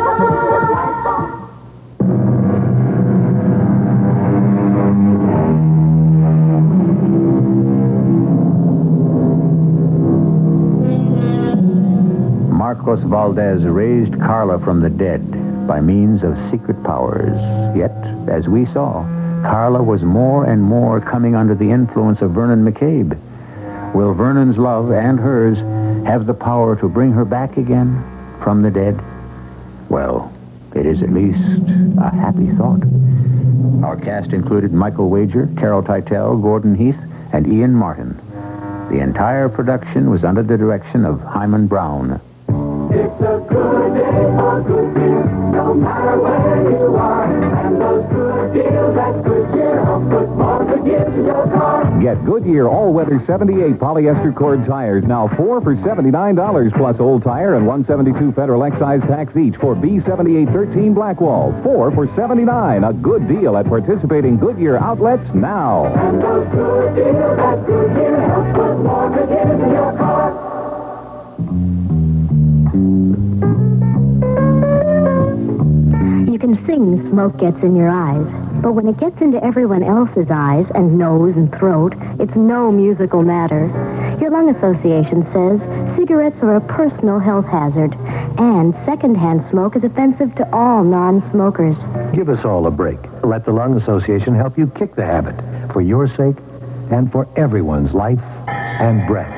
Marcos Valdez raised Carla from the dead by means of secret powers. Yet, as we saw, Carla was more and more coming under the influence of Vernon McCabe. Will Vernon's love and hers have the power to bring her back again from the dead? Well, it is at least a happy thought. Our cast included Michael Wager, Carol Teitel, Gordon Heath, and Ian Martin. The entire production was under the direction of Hyman Brown. It's a good day, a good day. no matter where you are. And those good deals at Goodyear help put more Goodyear in your car. Get Goodyear all-weather seventy-eight polyester cord tires now four for seventy-nine dollars plus old tire and one seventy-two federal excise tax each for B seventy-eight thirteen Blackwall. four for seventy-nine. A good deal at participating Goodyear outlets now. And those good deals at Goodyear help put more Goodyear in your car. You can sing Smoke Gets in Your Eyes, but when it gets into everyone else's eyes and nose and throat, it's no musical matter. Your lung association says cigarettes are a personal health hazard, and secondhand smoke is offensive to all non-smokers. Give us all a break. Let the Lung Association help you kick the habit for your sake and for everyone's life and breath.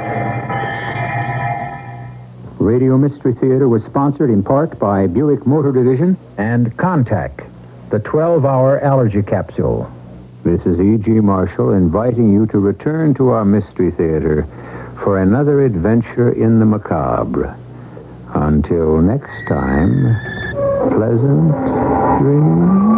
Radio Mystery Theater was sponsored in part by Buick Motor Division and Contact, the twelve-hour allergy capsule. This is E G. Marshall inviting you to return to our Mystery Theater for another adventure in the macabre. Until next time, pleasant dreams.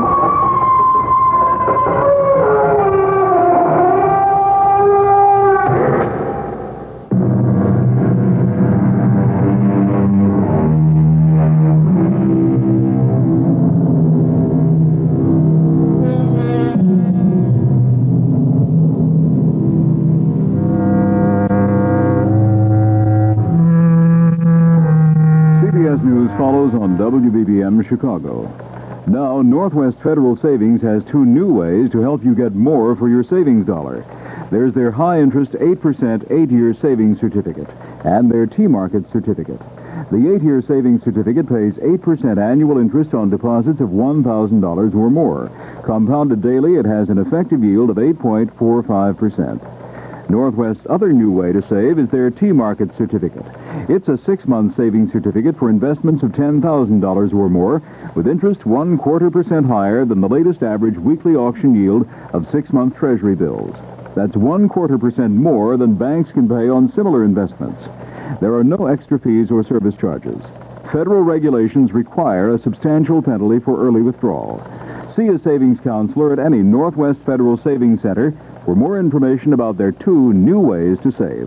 Follows on W B B M Chicago. Now, Northwest Federal Savings has two new ways to help you get more for your savings dollar. There's their high-interest eight percent eight-year savings certificate and their T-Market certificate. The eight-year savings certificate pays eight percent annual interest on deposits of one thousand dollars or more. Compounded daily, it has an effective yield of eight point four five percent. Northwest's other new way to save is their T-Market certificate. It's a six-month savings certificate for investments of ten thousand dollars or more, with interest one quarter percent higher than the latest average weekly auction yield of six-month Treasury bills. That's one quarter percent more than banks can pay on similar investments. There are no extra fees or service charges. Federal regulations require a substantial penalty for early withdrawal. See a savings counselor at any Northwest Federal Savings Center for more information about their two new ways to save.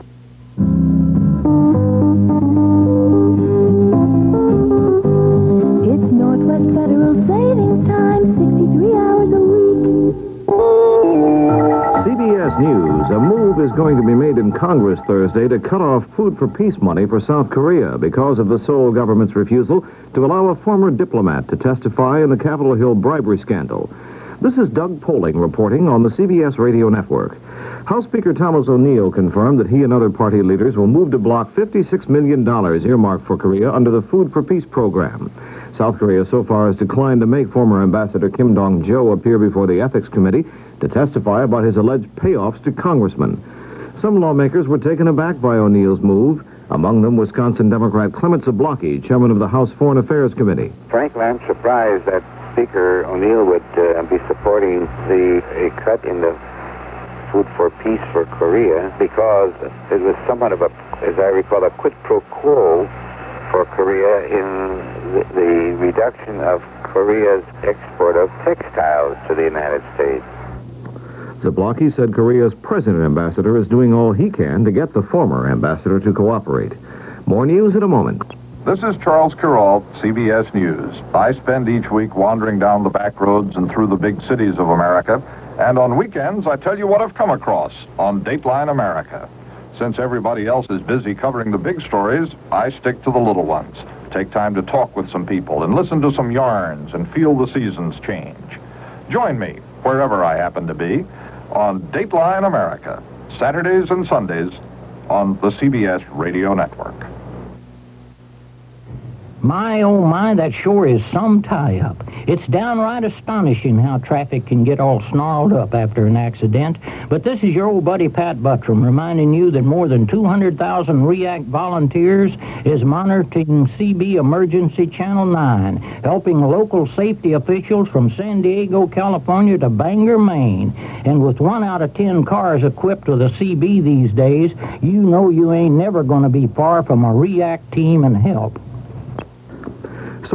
It's Northwest Federal Savings Time, sixty-three hours a week. C B S News. A move is going to be made in Congress Thursday to cut off Food for Peace money for South Korea because of the Seoul government's refusal to allow a former diplomat to testify in the Capitol Hill bribery scandal. This is Doug Poling reporting on the C B S Radio Network. House Speaker Thomas O'Neill confirmed that he and other party leaders will move to block fifty-six million dollars earmarked for Korea under the Food for Peace program. South Korea so far has declined to make former Ambassador Kim Dong-jo appear before the Ethics Committee to testify about his alleged payoffs to congressmen. Some lawmakers were taken aback by O'Neill's move. Among them, Wisconsin Democrat Clement Zablocki, chairman of the House Foreign Affairs Committee. Frankly, I'm surprised that Speaker O'Neill would uh, be supporting the a cut in the Food for Peace for Korea because it was somewhat of a, as I recall, a quid pro quo for Korea in the, the reduction of Korea's export of textiles to the United States. Zablocki said Korea's present ambassador is doing all he can to get the former ambassador to cooperate. More news in a moment. This is Charles Kuralt, C B S News. I spend each week wandering down the back roads and through the big cities of America, and on weekends I tell you what I've come across on Dateline America. Since everybody else is busy covering the big stories, I stick to the little ones. Take time to talk with some people and listen to some yarns and feel the seasons change. Join me, wherever I happen to be, on Dateline America, Saturdays and Sundays on the C B S Radio Network. My, oh my, that sure is some tie-up. It's downright astonishing how traffic can get all snarled up after an accident. But this is your old buddy Pat Buttram reminding you that more than two hundred thousand REACT volunteers is monitoring C B Emergency Channel nine, helping local safety officials from San Diego, California to Bangor, Maine. And with one out of ten cars equipped with a C B these days, you know you ain't never going to be far from a REACT team and help.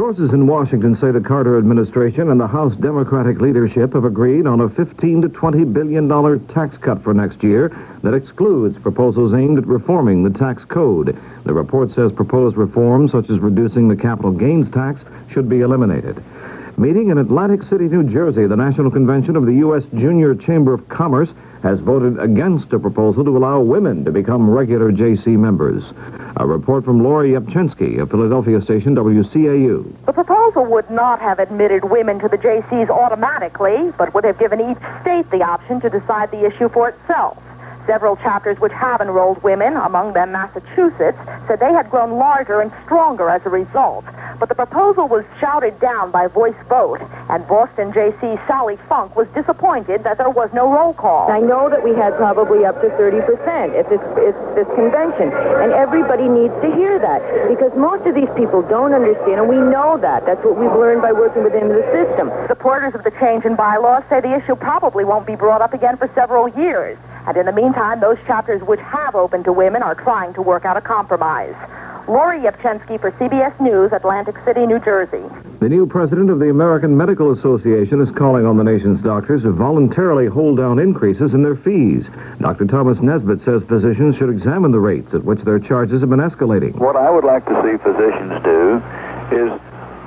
Sources in Washington say the Carter administration and the House Democratic leadership have agreed on a fifteen to twenty billion dollar tax cut for next year that excludes proposals aimed at reforming the tax code. The report says proposed reforms, such as reducing the capital gains tax, should be eliminated. Meeting in Atlantic City, New Jersey, the National Convention of the U S Junior Chamber of Commerce has voted against a proposal to allow women to become regular J C members. A report from Lori Yepchensky of Philadelphia station W C A U. The proposal would not have admitted women to the J Cs automatically, but would have given each state the option to decide the issue for itself. Several chapters which have enrolled women, among them Massachusetts, said they had grown larger and stronger as a result. But the proposal was shouted down by voice vote, and Boston J C Sally Funk was disappointed that there was no roll call. I know that we had probably up to thirty percent at this, at this convention, and everybody needs to hear that, because most of these people don't understand, and we know that. That's what we've learned by working within the system. Supporters of the change in bylaws say the issue probably won't be brought up again for several years. And in the meantime, those chapters which have opened to women are trying to work out a compromise. Lori Yepchensky for C B S News, Atlantic City, New Jersey. The new president of the American Medical Association is calling on the nation's doctors to voluntarily hold down increases in their fees. Doctor Thomas Nesbitt says physicians should examine the rates at which their charges have been escalating. What I would like to see physicians do is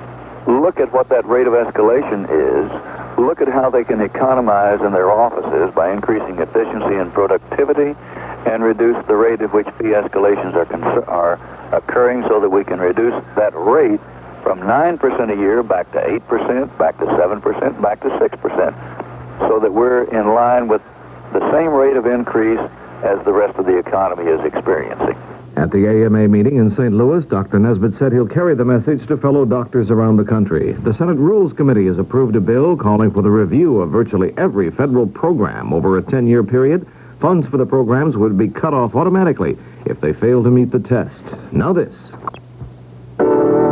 look at what that rate of escalation is, look at how they can economize in their offices by increasing efficiency and productivity, and reduce the rate at which fee escalations are, concern- are occurring so that we can reduce that rate from nine percent a year back to eight percent, back to seven percent, back to six percent, so that we're in line with the same rate of increase as the rest of the economy is experiencing. At the A M A meeting in Saint Louis, Doctor Nesbitt said he'll carry the message to fellow doctors around the country. The Senate Rules Committee has approved a bill calling for the review of virtually every federal program over a ten-year period. Funds for the programs would be cut off automatically if they fail to meet the test. Now this. The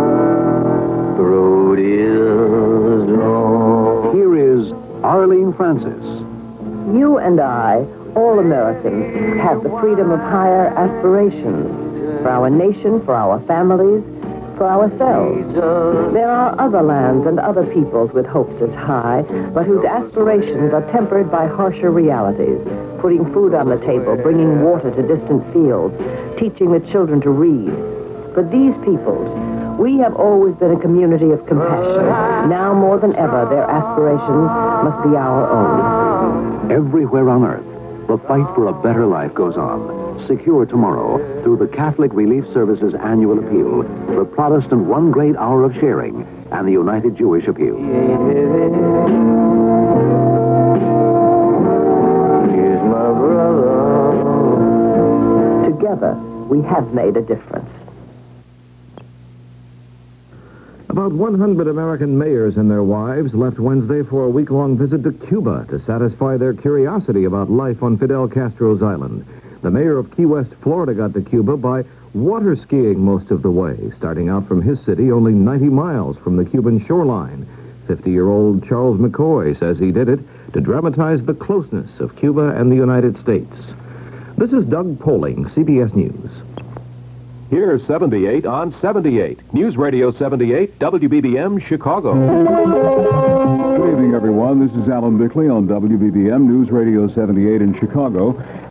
road is long. Here is Arlene Francis. You and I, all Americans, have the freedom of higher aspirations for our nation, for our families, for ourselves. There are other lands and other peoples with hopes as high, but whose aspirations are tempered by harsher realities, putting food on the table, bringing water to distant fields, teaching the children to read. For these peoples, we have always been a community of compassion. Now more than ever, their aspirations must be our own. Everywhere on earth, the fight for a better life goes on. Secure tomorrow through the Catholic Relief Service's annual appeal, the Protestant One Great Hour of Sharing, and the United Jewish Appeal. He's my brother. Together, we have made a difference. About one hundred American mayors and their wives left Wednesday for a week-long visit to Cuba to satisfy their curiosity about life on Fidel Castro's island. The mayor of Key West, Florida, got to Cuba by water skiing most of the way, starting out from his city only ninety miles from the Cuban shoreline. fifty-year-old Charles McCoy says he did it to dramatize the closeness of Cuba and the United States. This is Doug Poling, C B S News. Here's seventy-eight on seventy-eight. News Radio seventy-eight, W B B M, Chicago. Good evening, everyone. This is Alan Bickley on W B B M News Radio seventy-eight in Chicago.